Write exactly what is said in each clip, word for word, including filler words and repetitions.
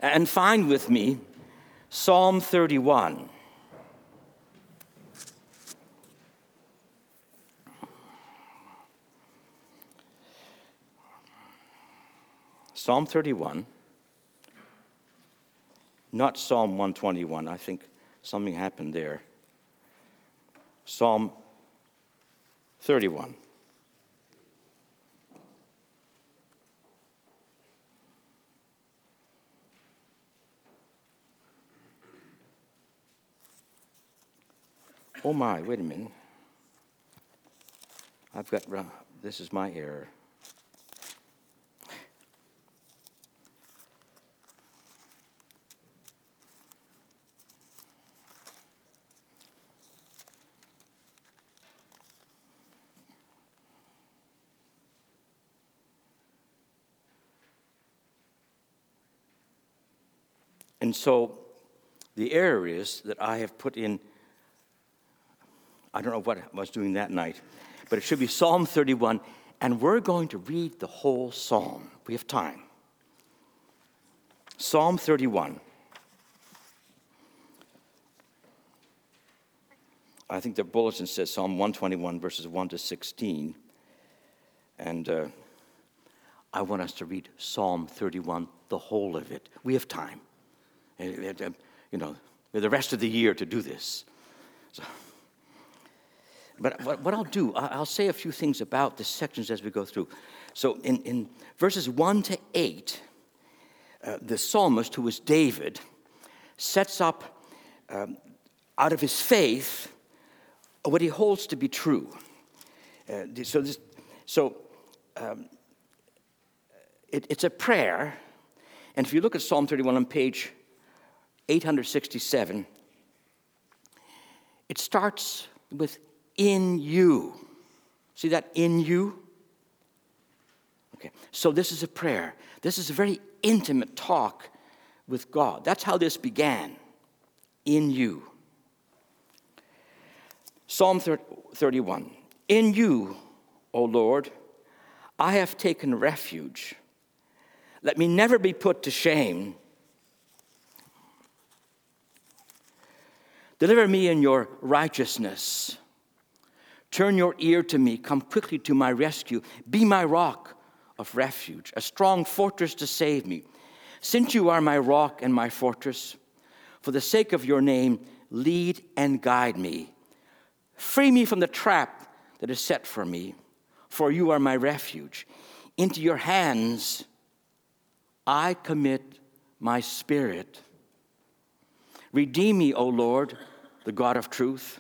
and find with me Psalm thirty-one. Psalm thirty-one, not Psalm one twenty-one. I think something happened there. Psalm thirty-one. Oh my, wait a minute. I've got, this is my error. And so the error is that I have put in, I don't know what I was doing that night, but it should be Psalm thirty-one, and we're going to read the whole psalm. We have time. Psalm thirty-one. I think the bulletin says Psalm one twenty-one, verses one to sixteen. And uh, I want us to read Psalm thirty-one, the whole of it. We have time. You know, the rest of the year to do this. So, but what, what I'll do, I'll say a few things about the sections as we go through. So in, in verses one to eight, uh, the psalmist, who is David, sets up um, out of his faith what he holds to be true. Uh, so this, so um, it, it's a prayer, and if you look at Psalm thirty-one on page eight sixty-seven, it starts with in you. See that, in you? Okay, so this is a prayer. This is a very intimate talk with God. That's how this began, in you. Psalm thirty-one, in you, O Lord, I have taken refuge. Let me never be put to shame. Deliver me in your righteousness. Turn your ear to me. Come quickly to my rescue. Be my rock of refuge, a strong fortress to save me. Since you are my rock and my fortress, for the sake of your name, lead and guide me. Free me from the trap that is set for me, for you are my refuge. Into your hands I commit my spirit. Redeem me, O Lord, the God of truth.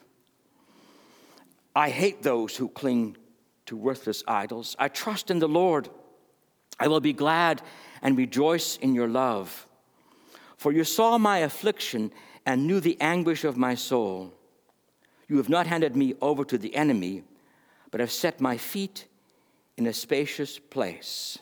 I hate those who cling to worthless idols. I trust in the Lord. I will be glad and rejoice in your love. For you saw my affliction and knew the anguish of my soul. You have not handed me over to the enemy, but have set my feet in a spacious place.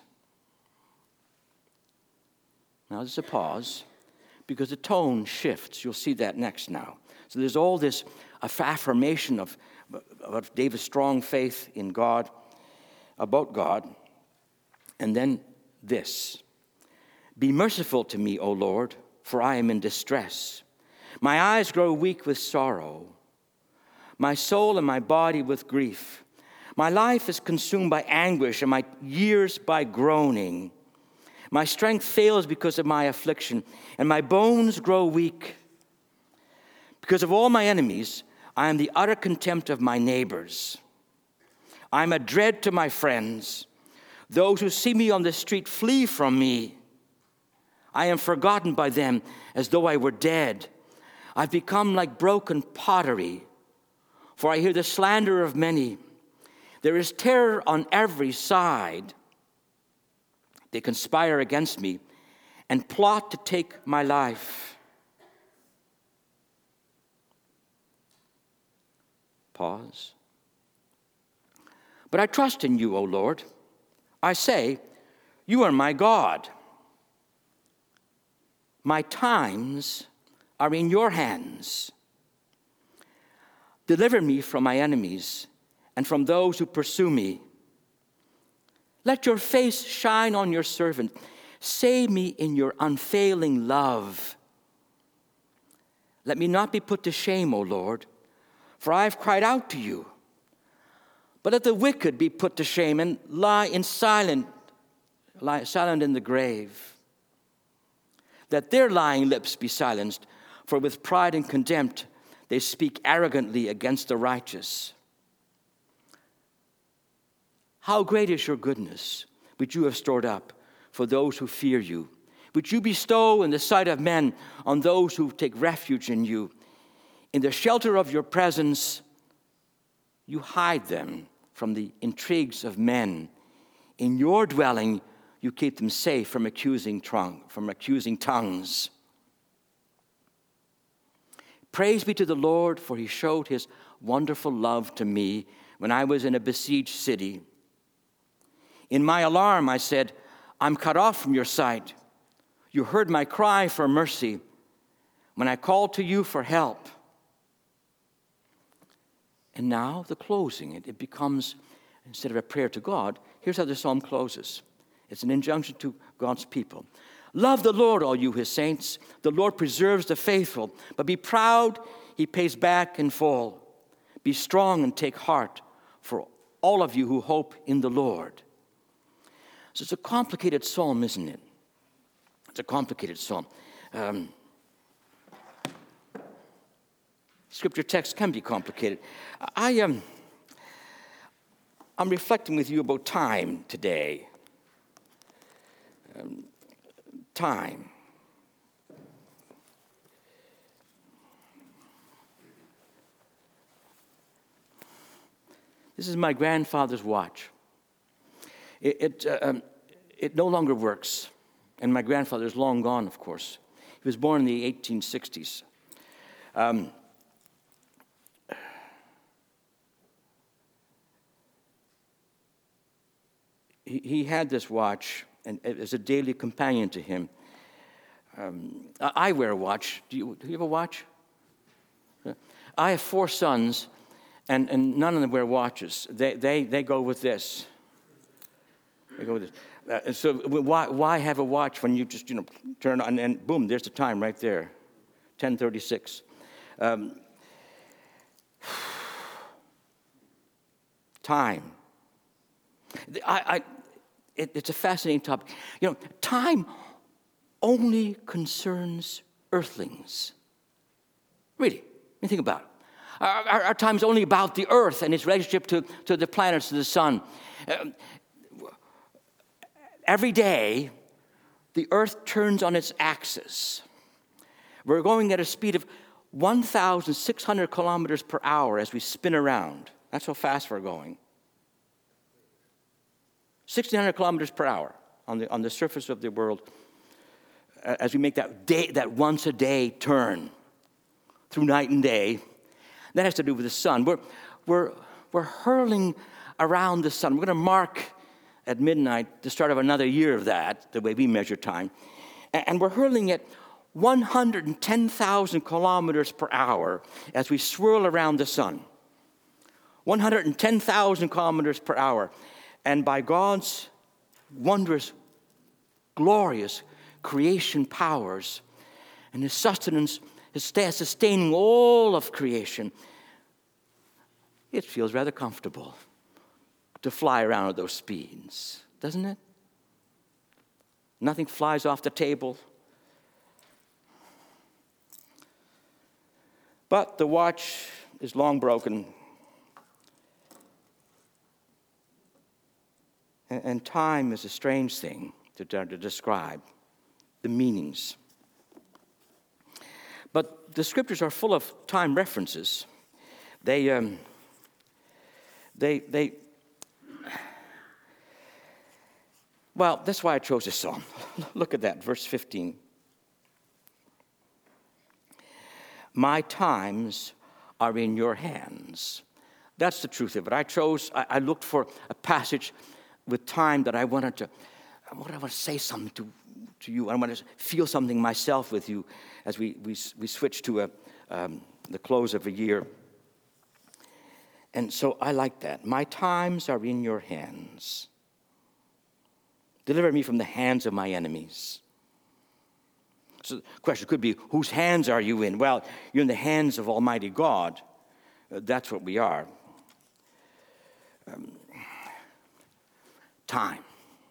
Now there's a pause, because the tone shifts. You'll see that next now. So there's all this affirmation of, of David's strong faith in God, about God. And then this. Be merciful to me, O Lord, for I am in distress. My eyes grow weak with sorrow, my soul and my body with grief. My life is consumed by anguish, and my years by groaning. My strength fails because of my affliction, and my bones grow weak. Because of all my enemies, I am the utter contempt of my neighbors. I am a dread to my friends. Those who see me on the street flee from me. I am forgotten by them as though I were dead. I've become like broken pottery, for I hear the slander of many. There is terror on every side. They conspire against me and plot to take my life. Pause. But I trust in you, O Lord. I say, you are my God. My times are in your hands. Deliver me from my enemies and from those who pursue me. Let your face shine on your servant. Save me in your unfailing love. Let me not be put to shame, O Lord, for I have cried out to you. But let the wicked be put to shame and lie in silent, lie silent in the grave. Let their lying lips be silenced, for with pride and contempt they speak arrogantly against the righteous. How great is your goodness, which you have stored up for those who fear you, which you bestow in the sight of men on those who take refuge in you. In the shelter of your presence, you hide them from the intrigues of men. In your dwelling, you keep them safe from accusing tongue, from accusing tongues. Praise be to the Lord, for he showed his wonderful love to me when I was in a besieged city. In my alarm, I said, I'm cut off from your sight. You heard my cry for mercy when I called to you for help. And now the closing, it, it becomes, instead of a prayer to God, here's how the psalm closes. It's an injunction to God's people. Love the Lord, all you his saints. The Lord preserves the faithful. But be proud, he pays back in full. Be strong and take heart for all of you who hope in the Lord. So it's a complicated psalm, isn't it? It's a complicated psalm. Um, scripture text can be complicated. I am. Um, I'm reflecting with you about time today. Um, time. This is my grandfather's watch. It, it, uh, um, it no longer works. And my grandfather is long gone, of course. He was born in the eighteen sixties. Um, he, he had this watch, and it was a daily companion to him. Um, I wear a watch. Do you, do you have a watch? I have four sons, and, and none of them wear watches. They, they, they go with this. They go with this. Uh, so why, why have a watch when you just, you know, turn on and boom, there's the time right there, ten thirty-six. Um, time. I, I, it, it's a fascinating topic. You know, time only concerns earthlings. Really, you think about it. Our, our, our time is only about the earth and its relationship to, to the planets, to the sun. Uh, Every day, the earth turns on its axis. We're going at a speed of one thousand six hundred kilometers per hour as we spin around. That's how fast we're going. sixteen hundred kilometers per hour on the, on the surface of the world as we make that day, that once a day turn through night and day. That has to do with the sun. We're, we're, we're hurling around the sun. We're going to mark at midnight the start of another year of that, the way we measure time. And we're hurling at one hundred ten thousand kilometers per hour as we swirl around the sun. one hundred ten thousand kilometers per hour. And by God's wondrous, glorious creation powers and his sustenance, his sustaining all of creation, it feels rather comfortable to fly around at those speeds, doesn't it? Nothing flies off the table. But the watch is long broken. And time is a strange thing to, to describe, the meanings. But the scriptures are full of time references. They, um, they, they, well, that's why I chose this psalm. Look at that, verse fifteen. My times are in your hands. That's the truth of it. I chose, I, I looked for a passage with time that I wanted to, I wanted, I want to say something to, to you. I want to feel something myself with you as we, we, we switch to a, um, the close of a year. And so I like that. My times are in your hands. Deliver me from the hands of my enemies. So the question could be, whose hands are you in? Well, you're in the hands of Almighty God. Uh, that's what we are. Um, time.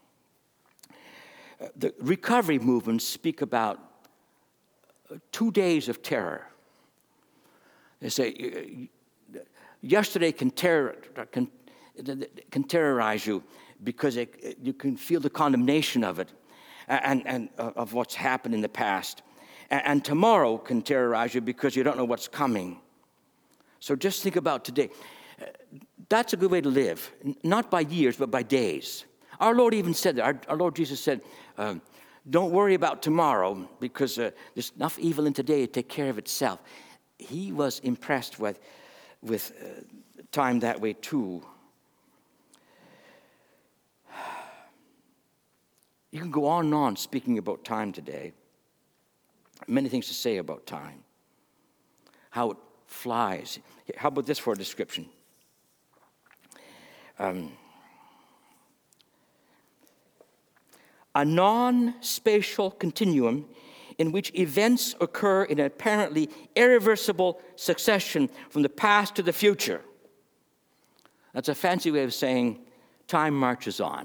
Uh, the recovery movements speak about uh, two days of terror. They say, uh, yesterday can, terror, can, can terrorize you because it, you can feel the condemnation of it and, and uh, of what's happened in the past. And, and tomorrow can terrorize you because you don't know what's coming. So just think about today. Uh, that's a good way to live, not by years, but by days. Our Lord even said that. Our, our Lord Jesus said, um, don't worry about tomorrow because uh, there's enough evil in today to take care of itself. He was impressed with, with uh, time that way too. You can go on and on speaking about time today. Many things to say about time. How it flies. How about this for a description? Um, a non-spatial continuum in which events occur in an apparently irreversible succession from the past to the future. That's a fancy way of saying time marches on.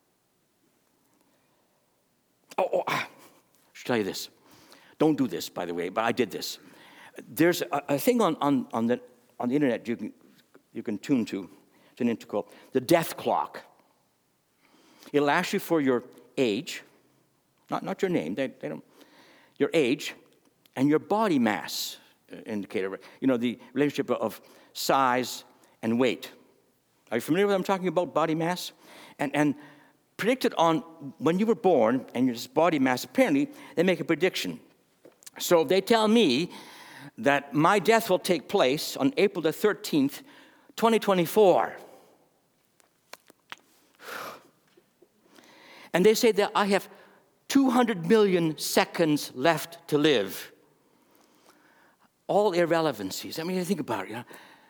Oh, oh I should tell you this. Don't do this, by the way, but I did this. There's a, a thing on, on, on, the, on the internet you can, you can tune to. It's an interval, the death clock. It'll ask you for your age, not, not your name, they, they don't, your age, and your body mass indicator. You know, the relationship of size and weight. Are you familiar with what I'm talking about, body mass? And, and predicted on when you were born and your body mass, apparently, they make a prediction. So they tell me that my death will take place on April the thirteenth, twenty twenty-four. And they say that I have two hundred million seconds left to live. All irrelevancies. I mean, you think about it, you know.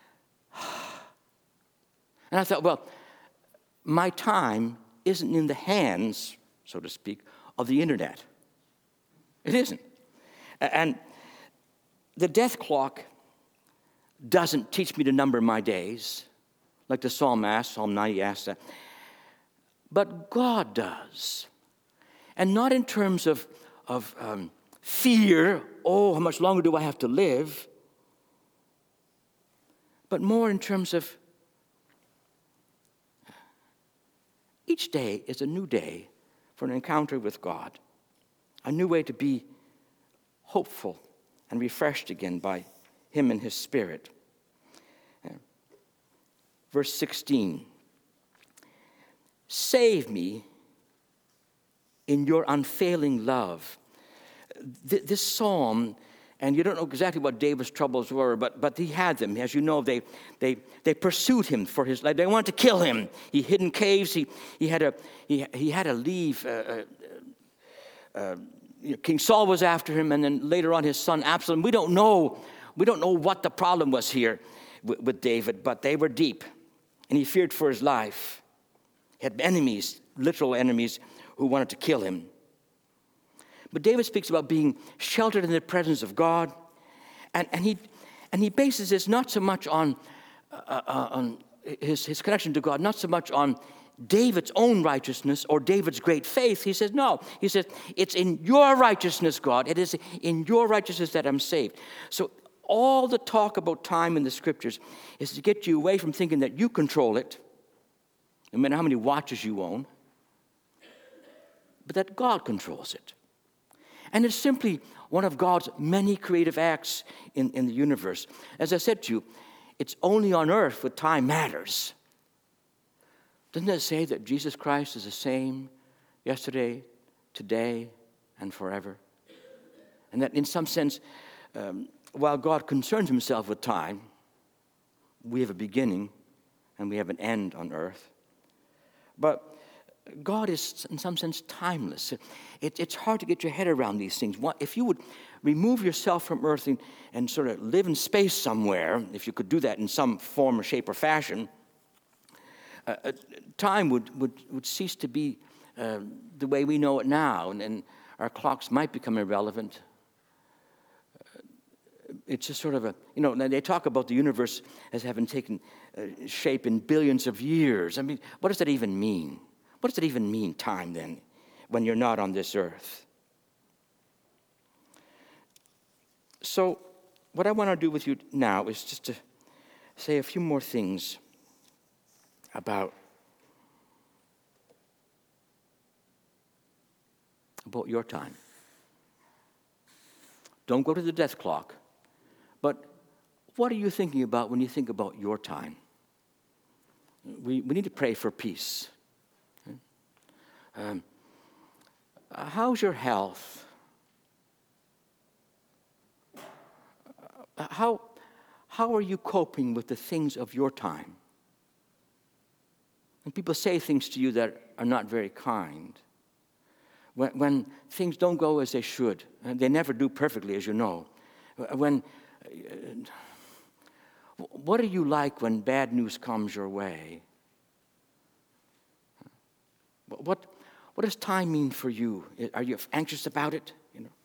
And I thought, well, my time isn't in the hands, so to speak, of the internet. It isn't. And the death clock doesn't teach me to number my days, like the Psalm asks, Psalm ninety asks that. But God does. And not in terms of, of um, fear, oh, how much longer do I have to live? But more in terms of each day is a new day for an encounter with God, a new way to be hopeful and refreshed again by Him and His Spirit. Verse sixteen, save me in your unfailing love. Th- this psalm, and you don't know exactly what David's troubles were, but, but he had them. As you know, they, they, they pursued him for his life. They wanted to kill him. He hid in caves. He, he, had, to, he, he had to leave. Uh, uh, uh, you know, King Saul was after him, and then later on his son Absalom. We don't know. We don't know what the problem was here with, with David, but they were deep, and he feared for his life. He had enemies, literal enemies, who wanted to kill him. But David speaks about being sheltered in the presence of God, and, and he and he bases this not so much on uh, uh, on his his connection to God, not so much on David's own righteousness or David's great faith. He says, no. He says, it's in your righteousness, God. It is in your righteousness that I'm saved. So all the talk about time in the Scriptures is to get you away from thinking that you control it, no matter how many watches you own, but that God controls it. And it's simply one of God's many creative acts in, in the universe. As I said to you, it's only on earth that time matters. Doesn't it say that Jesus Christ is the same yesterday, today, and forever? And that in some sense, um, while God concerns himself with time, we have a beginning and we have an end on earth. But God is, in some sense, timeless. It, it's hard to get your head around these things. If you would remove yourself from earth and, and sort of live in space somewhere, if you could do that in some form or shape or fashion, uh, time would, would, would cease to be uh, the way we know it now, and, and our clocks might become irrelevant. It's just sort of a, you know, they talk about the universe as having taken uh, shape in billions of years. I mean, what does that even mean? What does that even mean, time, then, when you're not on this earth? So, what I want to do with you now is just to say a few more things about, about your time. Don't go to the death clock. But what are you thinking about when you think about your time? We, we need to pray for peace. Um, how's your health? How, how are you coping with the things of your time? And people say things to you that are not very kind. When, when things don't go as they should, and they never do perfectly, as you know. When What are you like when bad news comes your way? What, what does time mean for you? Are you anxious about it? You know.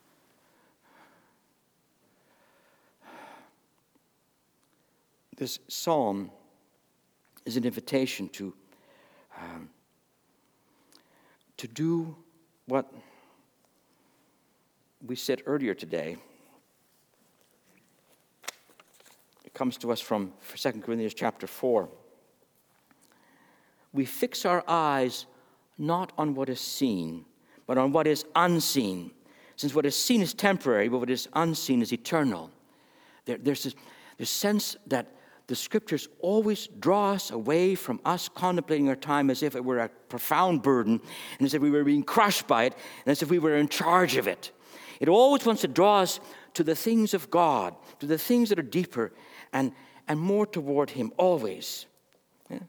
This psalm is an invitation to um, to do what we said earlier today. It comes to us from Second Corinthians chapter four. We fix our eyes not on what is seen, but on what is unseen. Since what is seen is temporary, but what is unseen is eternal. There, there's this, this sense that the Scriptures always draw us away from us contemplating our time as if it were a profound burden, and as if we were being crushed by it, and as if we were in charge of it. It always wants to draw us to the things of God, to the things that are deeper and, and more toward Him, always. Yeah?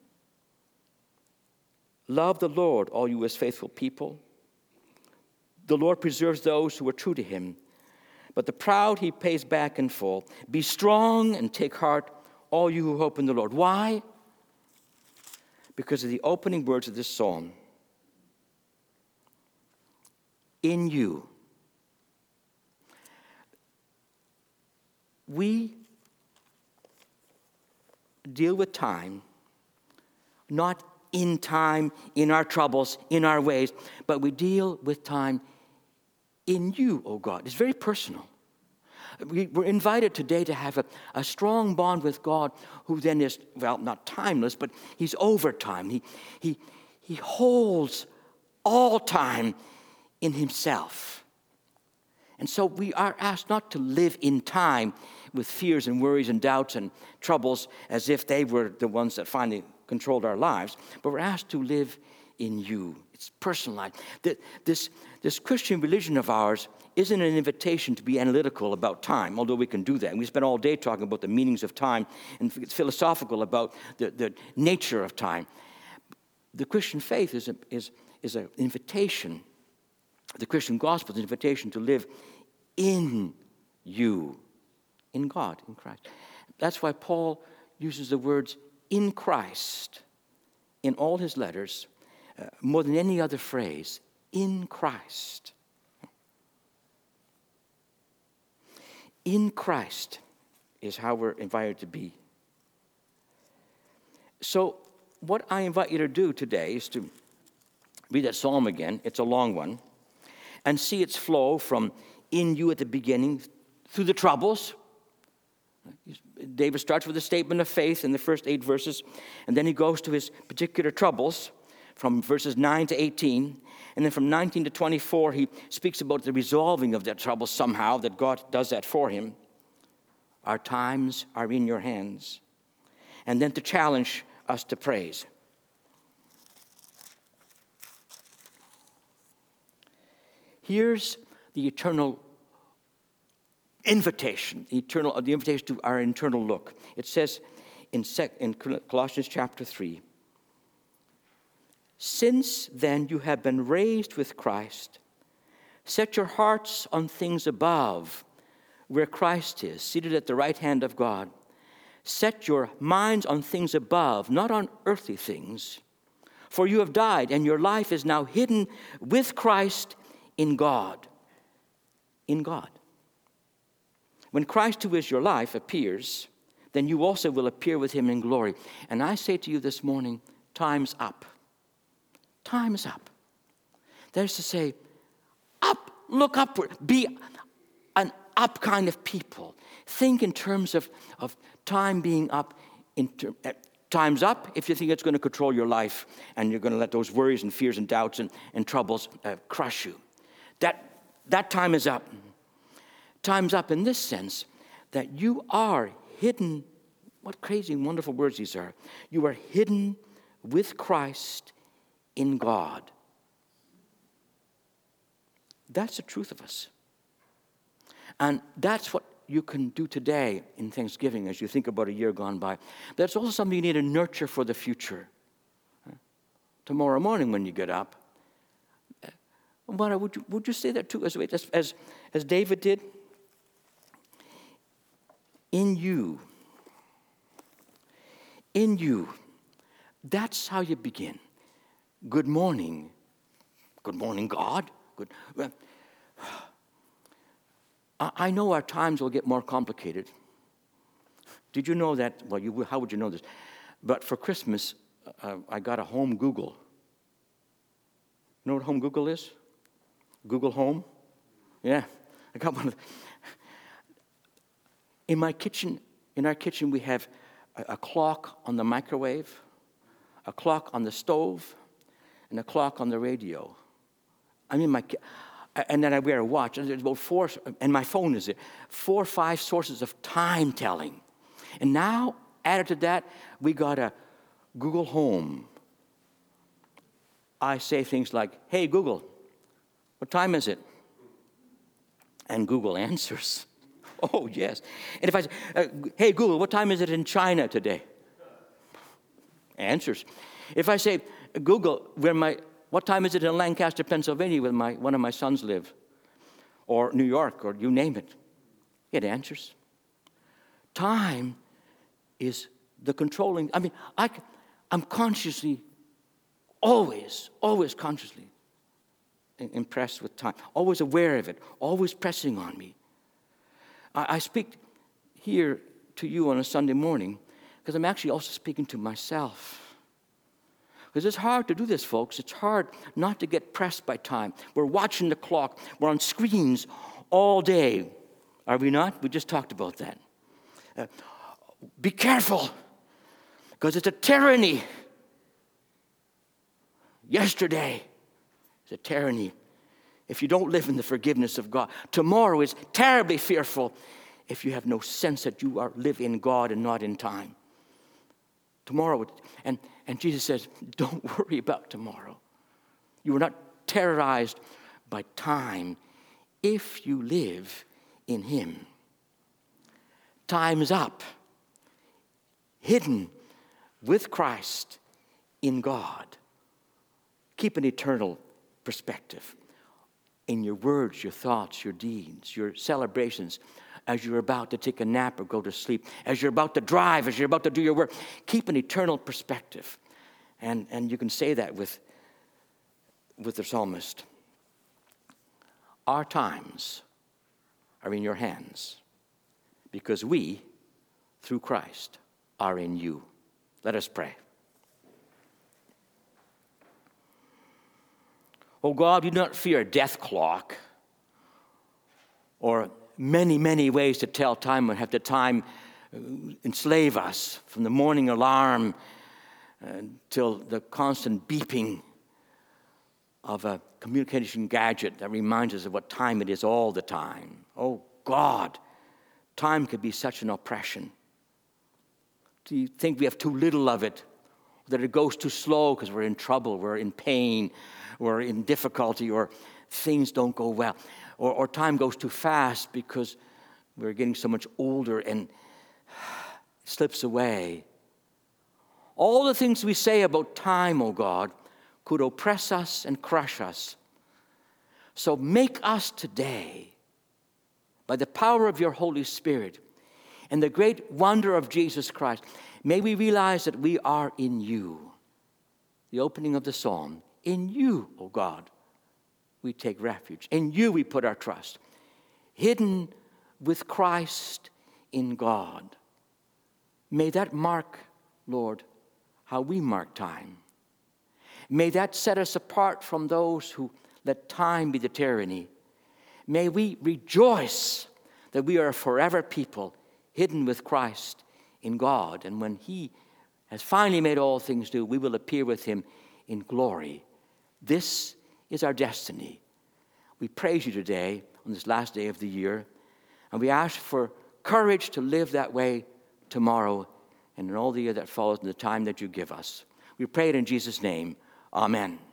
Love the Lord, all you His faithful people. The Lord preserves those who are true to Him, but the proud He pays back in full. Be strong and take heart, all you who hope in the Lord. Why? Because of the opening words of this psalm. In you. We deal with time, not in time, in our troubles, in our ways, but we deal with time in you, O God. It's very personal. We, we're invited today to have a, a strong bond with God, who then is, well, not timeless, but He's over time. He, he, he holds all time in Himself. And so we are asked not to live in time with fears and worries and doubts and troubles as if they were the ones that finally controlled our lives, but we're asked to live in you. It's personalized. This, this Christian religion of ours isn't an invitation to be analytical about time, although we can do that. We spend all day talking about the meanings of time, and it's philosophical about the, the nature of time. The Christian faith is, a, is, is an invitation. The Christian gospel is an invitation to live in you, in God, in Christ. That's why Paul uses the words in Christ in all his letters, uh, more than any other phrase, in Christ. In Christ is how we're invited to be. So what I invite you to do today is to read that psalm again. It's a long one. And see its flow from in you at the beginning through the troubles. David starts with a statement of faith in the first eight verses, and then he goes to his particular troubles from verses nine to eighteen. And then from nineteen to twenty-four, he speaks about the resolving of that trouble somehow, that God does that for him. Our times are in your hands. And then to challenge us to praise. Here's the eternal invitation, the, eternal, the invitation to our eternal look. It says in, sec, in Colossians chapter three, since then you have been raised with Christ, set your hearts on things above, where Christ is, seated at the right hand of God. Set your minds on things above, not on earthly things. For you have died, and your life is now hidden with Christ in God. In God. When Christ, who is your life, appears, then you also will appear with him in glory. And I say to you this morning, time's up. Time's up. That is to say, up, look upward, be an up kind of people. Think in terms of, of time being up. In ter- uh, time's up if you think it's going to control your life and you're going to let those worries and fears and doubts and, and troubles uh, crush you. That, that time is up. Time's up in this sense that you are hidden. What crazy and wonderful words these are. You are hidden with Christ in God. That's the truth of us. And that's what you can do today in Thanksgiving as you think about a year gone by. That's also something you need to nurture for the future. Tomorrow morning when you get up, would you, would you say that too, as, as, as David did? In you, in you, that's how you begin. Good morning. Good morning, God. Good. Well, I know our times will get more complicated. Did you know that? Well, you, how would you know this? But for Christmas, uh, I got a home Google. You know what home Google is? Google Home? Yeah, I got one of them. In my kitchen, in our kitchen, we have a, a clock on the microwave, a clock on the stove, and a clock on the radio. I mean, my, and then I wear a watch. And there's about four, and my phone is there. Four or five sources of time telling. And now, added to that, we got a Google Home. I say things like, "Hey, Google, what time is it?" And Google answers. Oh, yes. And if I say, uh, "Hey, Google, what time is it in China today?" Answers. If I say, "Google, where my, what time is it in Lancaster, Pennsylvania, where my, one of my sons live?" Or New York, or you name it. It answers. Time is the controlling. I mean, I, I'm consciously, always, always consciously impressed with time. Always aware of it. Always pressing on me. I speak here to you on a Sunday morning because I'm actually also speaking to myself. Because it's hard to do this, folks. It's hard not to get pressed by time. We're watching the clock. We're on screens all day. Are we not? We just talked about that. Uh, be careful, because it's a tyranny. Yesterday is a tyranny. If you don't live in the forgiveness of God, tomorrow is terribly fearful if you have no sense that you are live in God and not in time. Tomorrow, and, and Jesus says, don't worry about tomorrow. You are not terrorized by time if you live in him. Time's up, hidden with Christ in God. Keep an eternal perspective. In your words, your thoughts, your deeds, your celebrations, as you're about to take a nap or go to sleep, as you're about to drive, as you're about to do your work, keep an eternal perspective. And, and you can say that with, with the psalmist. Our times are in your hands because we, through Christ, are in you. Let us pray. Oh God, we do not fear a death clock or many, many ways to tell time and have the time enslave us from the morning alarm until the constant beeping of a communication gadget that reminds us of what time it is all the time. Oh God, time could be such an oppression. Do you think we have too little of it? That it goes too slow because we're in trouble, we're in pain, we're in difficulty, or things don't go well. Or, or time goes too fast because we're getting so much older and it slips away. All the things we say about time, oh God, could oppress us and crush us. So make us today, by the power of your Holy Spirit and the great wonder of Jesus Christ, may we realize that we are in you. the opening of the psalm. In you, O God, we take refuge. In you we put our trust. Hidden with Christ in God. May that mark, Lord, how we mark time. May that set us apart from those who let time be the tyranny. May we rejoice that we are a forever people hidden with Christ in God. And when he has finally made all things new, we will appear with him in glory. This is our destiny. We praise you today on this last day of the year, and we ask for courage to live that way tomorrow and in all the year that follows and the time that you give us. We pray it in Jesus' name. Amen.